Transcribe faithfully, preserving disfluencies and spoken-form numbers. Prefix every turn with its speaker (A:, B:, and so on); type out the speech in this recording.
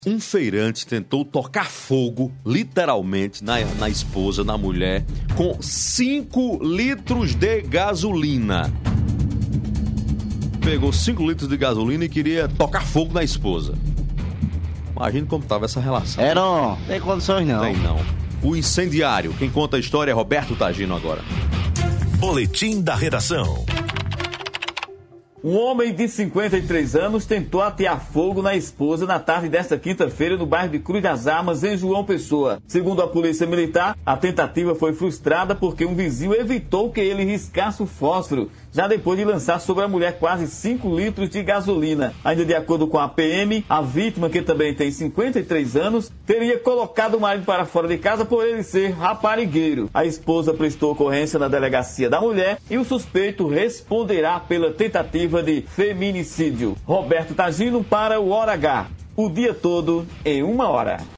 A: Um feirante tentou tocar fogo, literalmente, na, na esposa, na mulher, com cinco litros de gasolina. Pegou cinco litros de gasolina e queria tocar fogo na esposa. Imagina como estava essa relação.
B: É, não. Tem condições, não.
A: Tem não. O incendiário. Quem conta a história é Roberto Tagino agora.
C: Boletim da Redação.
D: Um homem de cinquenta e três anos tentou atear fogo na esposa na tarde desta quinta-feira no bairro de Cruz das Armas, em João Pessoa. Segundo a polícia militar, a tentativa foi frustrada porque um vizinho evitou que ele riscasse o fósforo, já depois de lançar sobre a mulher quase cinco litros de gasolina. Ainda de acordo com a P M, a vítima, que também tem cinquenta e três anos, teria colocado o marido para fora de casa por ele ser raparigueiro. A esposa prestou ocorrência na delegacia da mulher e o suspeito responderá pela tentativa de feminicídio. Roberto Tagino para o Hora H. O dia todo em uma hora.